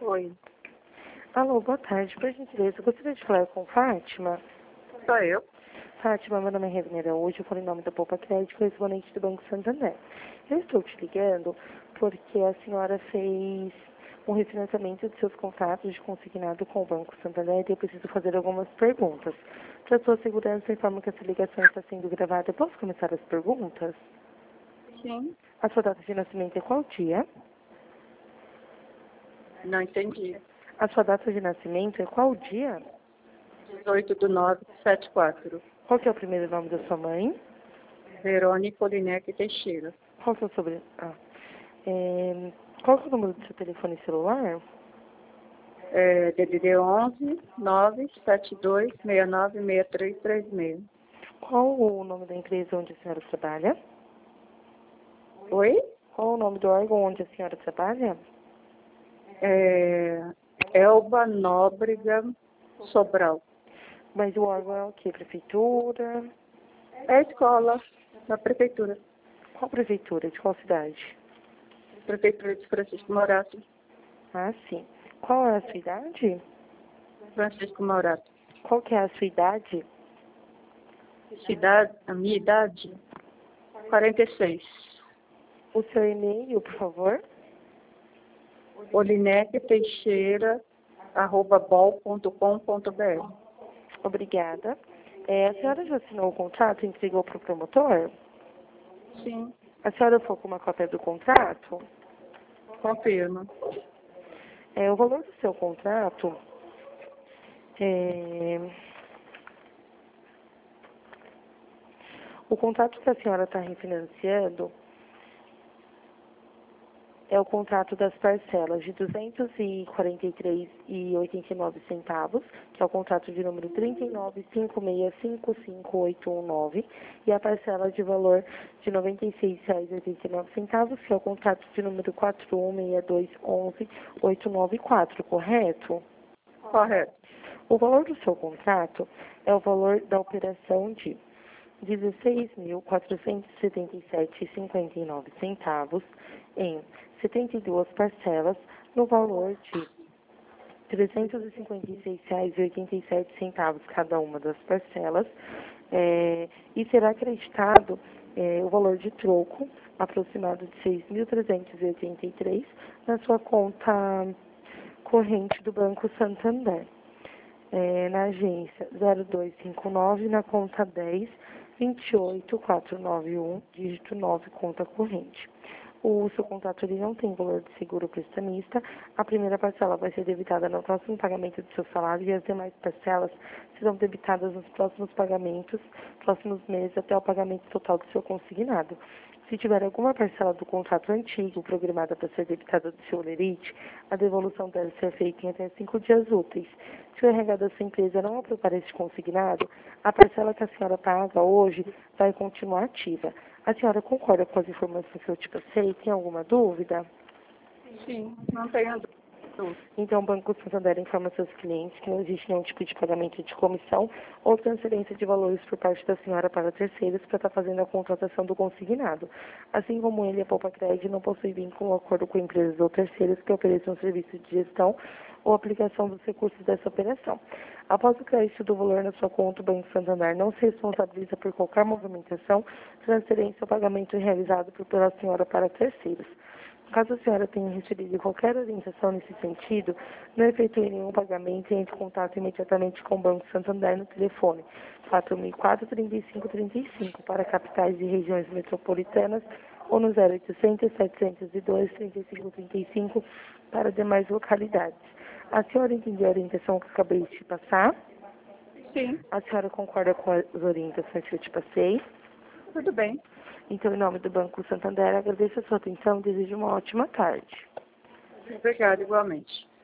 Oi, Alô, boa tarde. Por gentileza, eu gostaria de falar com Fátima. sou eu. Fátima, meu nome é Revenera. Hoje eu falo em nome da Poupa Crédito, correspondente do Banco Santander. Eu estou te ligando porque a senhora fez um refinanciamento de seus contratos de consignado com o Banco Santander e eu preciso fazer algumas perguntas. Para sua segurança, informo que essa ligação está sendo gravada. Eu posso começar as perguntas? Sim, A sua data de nascimento é qual dia? não entendi. A sua data de nascimento é qual dia? 18/9/74. Qual que é o primeiro nome da sua mãe? Verônica Olineck Teixeira. Qual que é o qual que é o número do seu telefone celular? DDD 11 972 69 6336. Qual o nome da empresa onde a senhora trabalha? Oi? Qual o nome do órgão onde a senhora trabalha? Elba Nóbrega Sobral. Mas o órgão é o quê? Prefeitura? É a escola da prefeitura. Qual prefeitura? De qual cidade? Prefeitura de Francisco Morato. Ah, sim. Qual é a sua idade? Francisco Morato. Qual que é a sua idade? Cidade, a minha idade? 46. O seu e-mail, por favor? Olineck Teixeira @bol.com.br. Obrigada. A senhora já assinou o contrato e entregou para o promotor? Sim, A senhora ficou com uma cópia do contrato? confirma. O valor do seu contrato o contrato que a senhora está refinanciando é o contrato das parcelas de R$ 243,89, que é o contrato de número 39.5655.819, e a parcela de valor de R$ 96,89, que é o contrato de número 416211.894, correto? Correto. O valor do seu contrato é o valor da operação de R$ 16.477,59 em 72 parcelas no valor de R$ 356,87 cada uma das parcelas, e será acreditado o valor de troco aproximado de 6.383 na sua conta corrente do Banco Santander, na agência 0259, na conta 10 28491, dígito 9, conta corrente. O seu contrato ele não tem valor de seguro prestamista. A primeira parcela vai ser debitada no próximo pagamento do seu salário e as demais parcelas serão debitadas nos próximos pagamentos, próximos meses, até o pagamento total do seu consignado. Se tiver alguma parcela do contrato antigo programada para ser debitada do seu holerite, a devolução deve ser feita em até 5 dias úteis. Se o RH da sua empresa não aprovar esse consignado, a parcela que a senhora paga hoje vai continuar ativa. A senhora concorda com as informações que eu te passei? Tem alguma dúvida? Sim, não tenho dúvida. Então, o Banco Santander informa seus clientes que não existe nenhum tipo de pagamento de comissão ou transferência de valores por parte da senhora para terceiros para estar fazendo a contratação do consignado. Assim como ele, a Poupa Crédito não possui vínculo ou acordo com empresas ou terceiros que ofereçam serviço de gestão ou aplicação dos recursos dessa operação. Após o crédito do valor na sua conta, o Banco Santander não se responsabiliza por qualquer movimentação, transferência ou pagamento realizado pela senhora para terceiros. Caso a senhora tenha recebido qualquer orientação nesse sentido, não efetue nenhum pagamento e entre em contato imediatamente com o Banco Santander no telefone 4004-3535 para capitais e regiões metropolitanas ou no 0800-702-3535 para demais localidades. A senhora entendeu a orientação que eu acabei de te passar? Sim, A senhora concorda com as orientações que eu te passei? tudo bem. Então, em nome do Banco Santander, agradeço a sua atenção e desejo uma ótima tarde. Obrigada, igualmente.